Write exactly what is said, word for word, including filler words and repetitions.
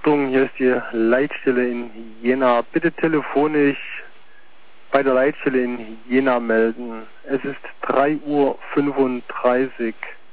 Achtung, hier ist die Leitstelle in Jena. Bitte telefonisch bei der Leitstelle in Jena melden. Es ist drei Uhr fünfunddreißig.